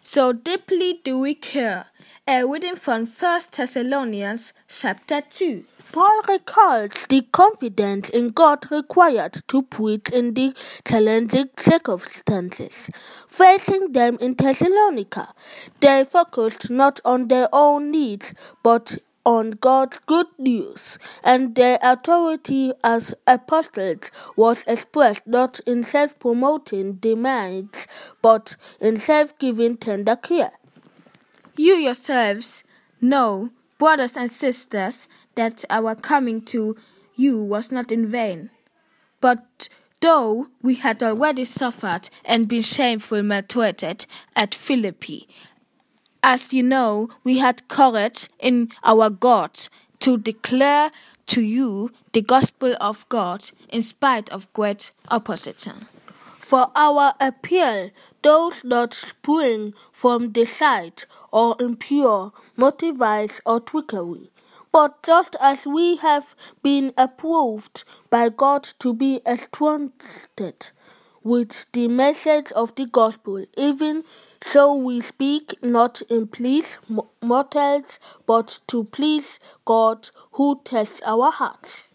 So deeply do we care. A reading from 1 Thessalonians chapter 2. Paul recalls the confidence in God required to preach in the challenging circumstances facing them in Thessalonica. They focused not on their own needs but on God's good news, and their authority as apostles was expressed not in self-promoting demands but in self-giving tender care. You yourselves know, brothers and sisters, that our coming to you was not in vain. But though we had already suffered and been shamefully maltreated at Philippi, as you know, we had courage in our God to declare to you the gospel of God in spite of great opposition. For our appeal does not spring from deceit or impure motives or trickery, but just as we have been approved by God to be entrusted with the message of the gospel, even so we speak not in please mortals, but to please God who tests our hearts.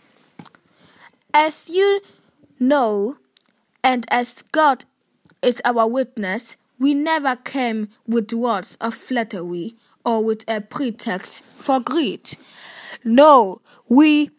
As you know, and as God is our witness, we never came with words of flattery or with a pretext for greed. No, we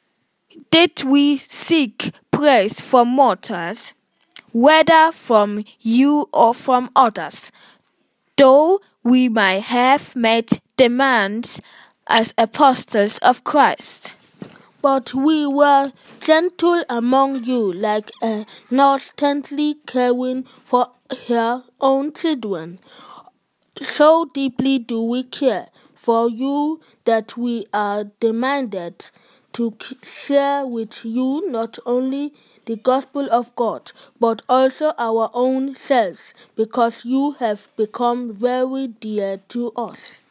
seek praise from mortals, whether from you or from others, though we might have made demands as apostles of Christ. But we were gentle among you, like a nurse tenderly caring for her own children. So deeply do we care for you that we are demanded to share with you not only the gospel of God, but also our own selves, because you have become very dear to us.